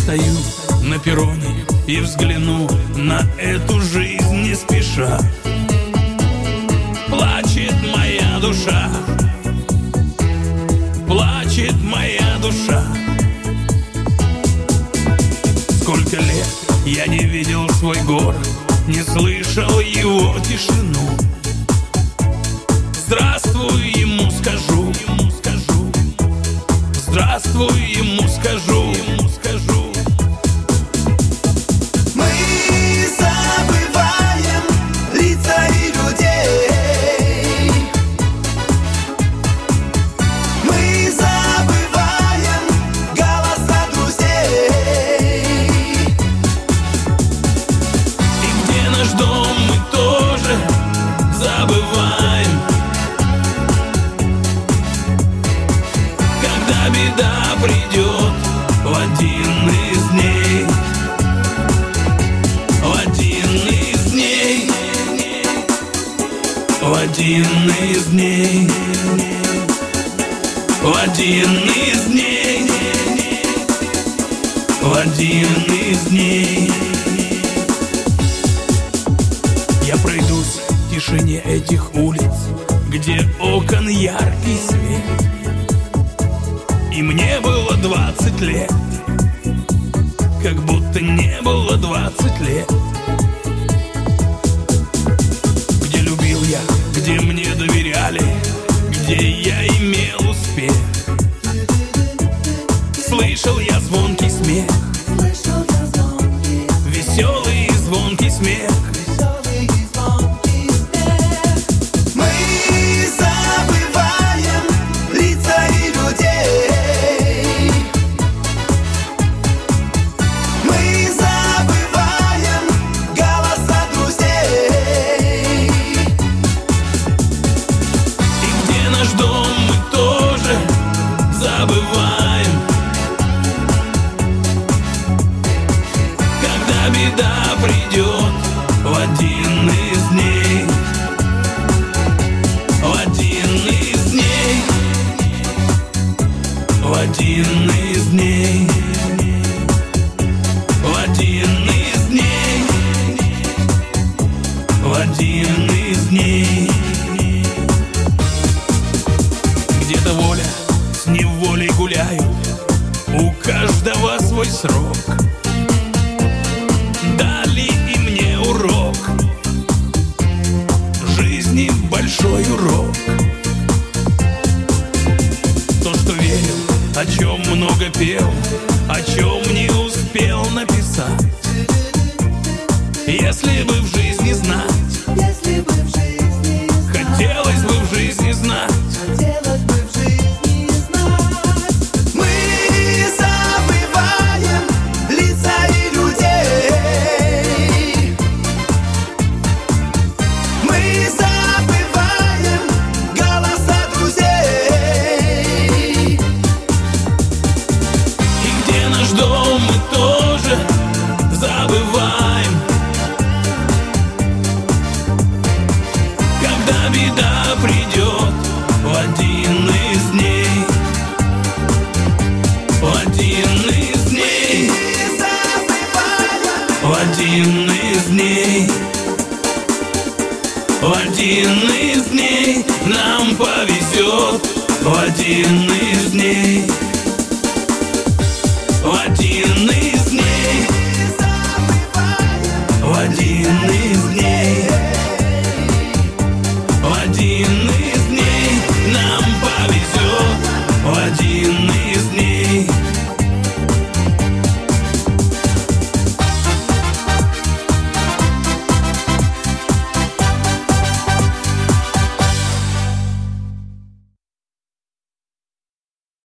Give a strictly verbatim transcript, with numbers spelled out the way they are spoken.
стою на перроне и взгляну на эту жизнь не спеша. Плачет моя душа, плачет моя душа. Сколько лет я не видел свой город, не слышал его тишину. Здравствуй ему скажу, ему скажу. Здравствуй ему скажу, ему скажу. Мы забываем лица и людей. Мы забываем голоса друзей. И где наш дом, мы тоже забываем. Когда беда придет в один из дней, в один из дней, в один из дней, в один из дней, в один из дней. Я пройдусь в тишине этих улиц, где окон яркий свет. И мне было двадцать лет, как будто не было двадцать лет. Где любил я, где мне доверяли, где я имел успех. Слышал я звонкий смех, веселый и звонкий смех. Забываем, когда беда придет в один из дней, в один из дней, в один из дней, в один из дней, в один из дней. Где-то воля с неволей гуляют, у каждого свой срок. Дали и мне урок, жизни большой урок. То, что верил, о чем много пел, о чем не успел написать. Если бы в жизни знать, хотелось бы в жизни знать. Забываем, когда беда придет в один из дней, в один из дней, в один из дней, в один из дней нам повезет, в один из дней.